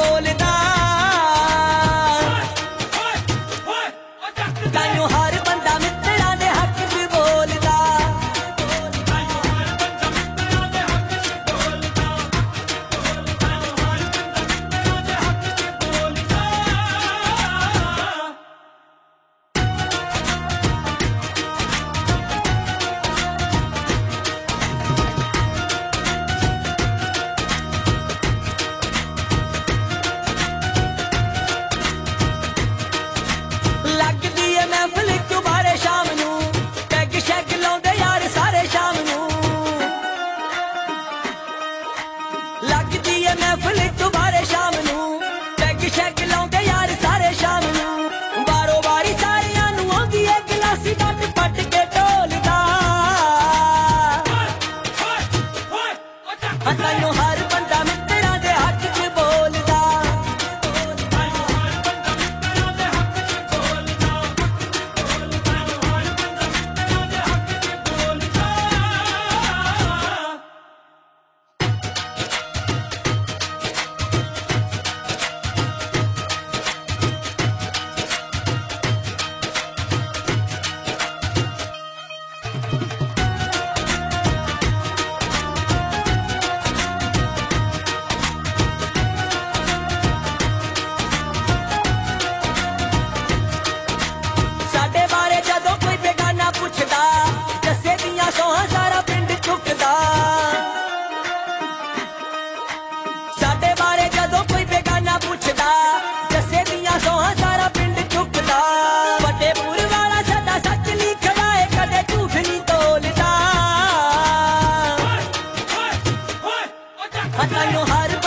ਬੋਲਦਾ ਤਾਈਓ ਹਰ ਬੰਦਾ ਮਿੱਤਰਾਂ ਦੇ ਹੱਕ 'ਚ ਬੋਲਦਾ ਲੱਗਦੀ ਏ ਮਹਿਫਲ ਚੁਬਾਰੇ ਸ਼ਾਮ ਨੂੰ ਪੈਗ ਸ਼ੈਗ ਲਾਉਂਦੇ ਯਾਰ ਸਾਰੇ ਸ਼ਾਮ ਨੂੰ ਲੱਗਦੀ ਏ ਮਹਿਫਲ ਚੁਬਾਰੇ ਸ਼ਾਮ ਨੂੰ ਪੈਗ ਸ਼ੈਗ ਲਾਉਂਦੇ ਯਾਰ ਸਾਰੇ ਸ਼ਾਮ ਨੂੰ ਵਾਰੋ ਵਾਰੀ ਸਾਰਿਆਂ ਨੂੰ ਆਉਂਦੀ ਏ ਗਲਾਸੀ ਡੱਟ ਪੱਟ ਕੇ ਢੋਲਦਾ ਤਾਈਓ ਹਰ ਬੰਦਾ ਮਿੱਤਰਾਂ ਦੇ ਹੱਕ 'ਚ ਬੋਲਦਾ ਸਾਡੇ ਬਾਰੇ ਜਦੋਂ ਕੋਈ ਬੇਗਾਨਾ ਪੁੱਛਦਾ ਜੱਸੇ ਦੀਆਂ ਸੋਹਾਂ ਸਾਰਾ ਪਿੰਡ ਝੁਕਦਾ ਸਾਡੇ ਬਾਰੇ ਜਦੋਂ ਕੋਈ ਬੇਗਾਨਾ ਪੁੱਛਦਾ ਜੱਸੇ ਦੀਆਂ ਸੋਹਾਂ ਸਾਰਾ ਪਿੰਡ ਝੁਕਦਾ ਫਤਿਹਪੁਰ ਵਾਲਾ ਸਾਡਾ ਸੱਚ ਲਿਖਦਾ ਏ ਕਦੇ ਝੂਠ ਨਹੀਂ ਤੋਲਦਾ ਤਾਈਓ ਹਰ